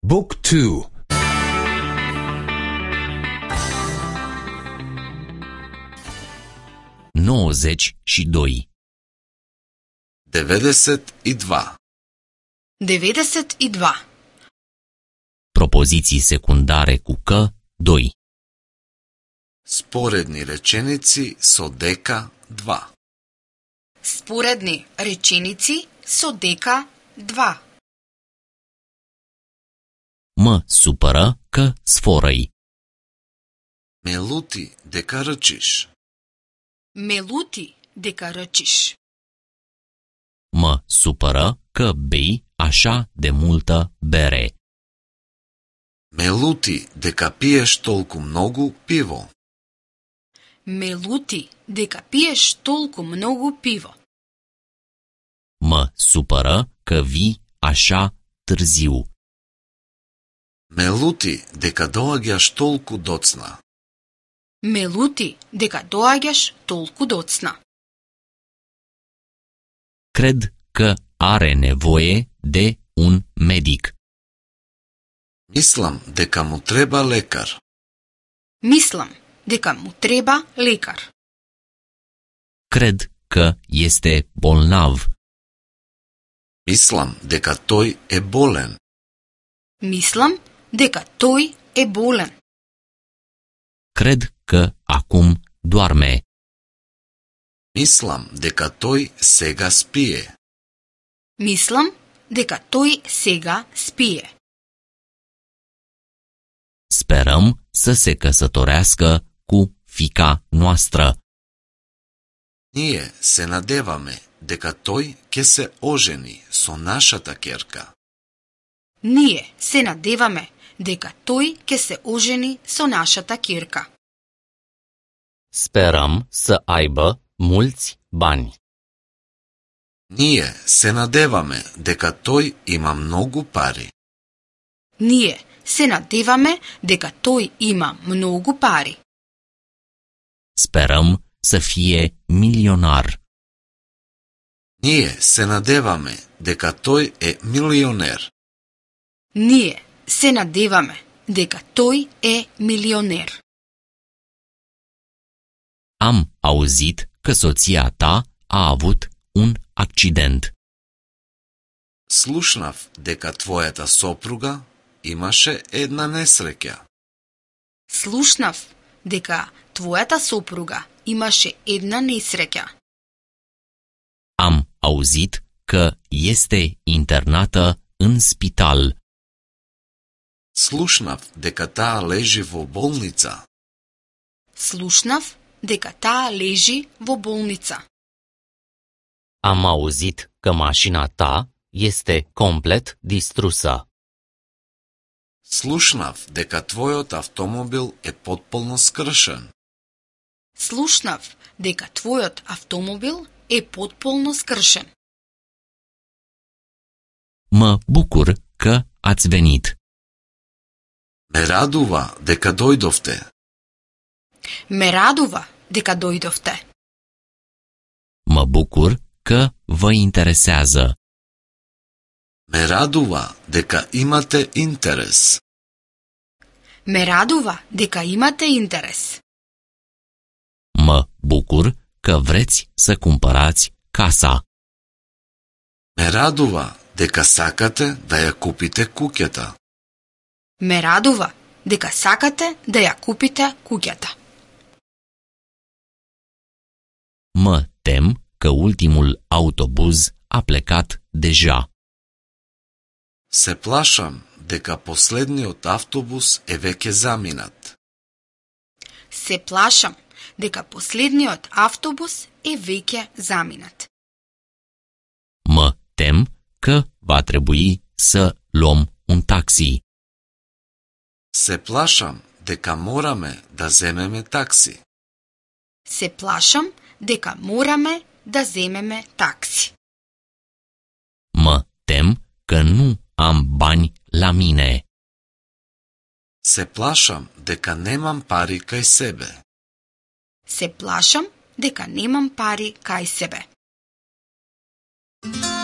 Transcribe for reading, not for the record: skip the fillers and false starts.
Book 2. 92. 92. 92. Propoziții secundare cu că 2. Sporedni rečenici so deka 2. Sporedni rečenici so deka 2. Mă supără că sforăi. Me luti deka răčiš. Me luti deka răčiš. Mă supără că bei așa de multă bere. Me luti deka piješ tolku mnogo pivo. Me luti deka piješ tolku mnogo pivo. Mă supără că vii așa târziu. Me luti deka doaѓаш tolku docna. Me luti deka doaѓаш tolku docna. Cred că are nevoie de un medic. Мислам дека му треба лекар. Mislim deka mu treba lekar. Cred că este bolnav. Мислам дека тој е болен. Mislim deka toj e bolen. Cred că acum doarme. Мислам дека тој сега спие. Mislim deka toj sega spije. Sperăm să se căsătorească cu fiica noastră. Ние се надеваме дека тој ќе се ожени со нашата ќерка. Ние се надеваме дека тој ќе се ожени со нашата ќерка. Sperăm să aibă mulți bani. Ние се надеваме дека тој има многу пари. Ние се надеваме дека тој има многу пари. Sperăm să fie milionar. Ние се надеваме дека тој е милионер. Ние се надеваме дека тој е милионер. Am auzit că soția ta a avut un accident. Слушнав дека твојата сопруга имаше една несреќа. Слушнав дека твојата сопруга имаше една несреќа. Am auzit că este internată în spital. Слушнав дека таа лежи во болница. Слушнав дека таа лежи во болница. Am auzit că mașina ta este complet distrusă. Слушнав дека твојот автомобил е потполно скршен. Слушнав дека твојот автомобил е потполно скршен. Mă bucur că ați venit. Ме радува дека дојдовте. Ме радува дека дојдовте. Mă bucur că vă interesează. Ме радува дека имате интерес. Ме радува дека имате интерес. Mă bucur că vreți să cumpărați casa. Ме радува дека сакате да ја купите куќата. Ме радува дека сакате да ја купите куќата. Mă tem că ultimul autobuz a plecat deja. Се плашам дека последниот автобус е веќе заминат. Се плашам дека последниот автобус е веќе заминат. Mă tem că va trebui să luăm un taxi. Се плашам дека мораме да земеме такси. Се плашам дека мораме да земеме такси. Mă tem că nu am bani la mine. Се плашам дека немам пари кај себе. Се плашам дека немам пари кај себе.